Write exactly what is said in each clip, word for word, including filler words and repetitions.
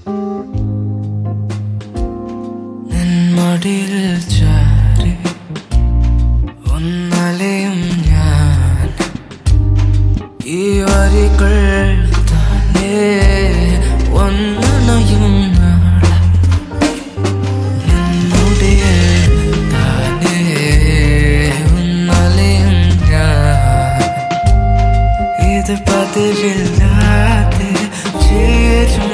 നിൻമടിയിൽ ചാരി ഒന്നലയും ഞാൻ ഈ വരികൾ താനേ ഒന്നണയും നാളെ നിൻമുടിയിൽ താനേ ഒന്നലയും ഞാൻ ഇത് പതിവില്ലാതെ ചേരും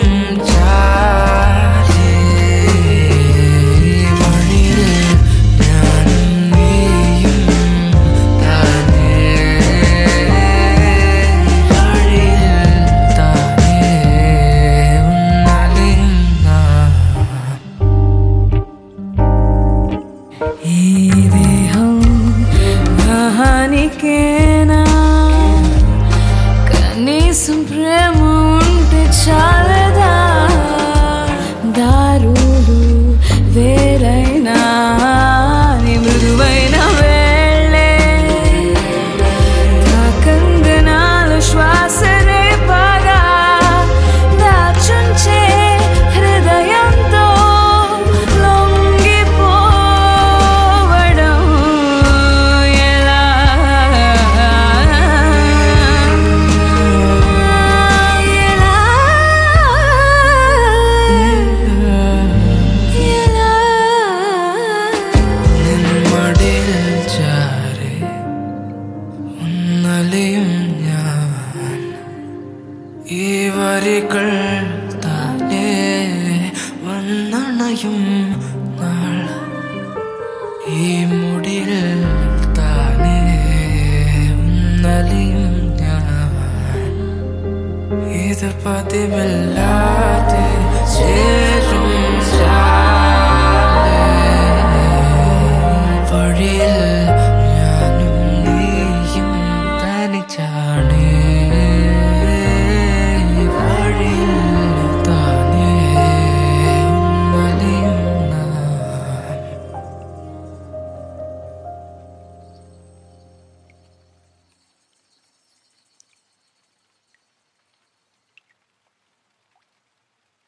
కనీసం ప్రేమ ఉంటే చాలదా దారులు వేరైనా నీ మృదువైన వేళే నా కంగనాలు శ్వాసనే పగా దాచుంచే హృదయంతో లొంగిపోవడం ఎలా ഈ വരികൾ താനേ വന്നണയും നാൾ ഈ മുടിയിൽ താനേ നലിയും ഞാൻ ഇത് പതിവില്ലാതെ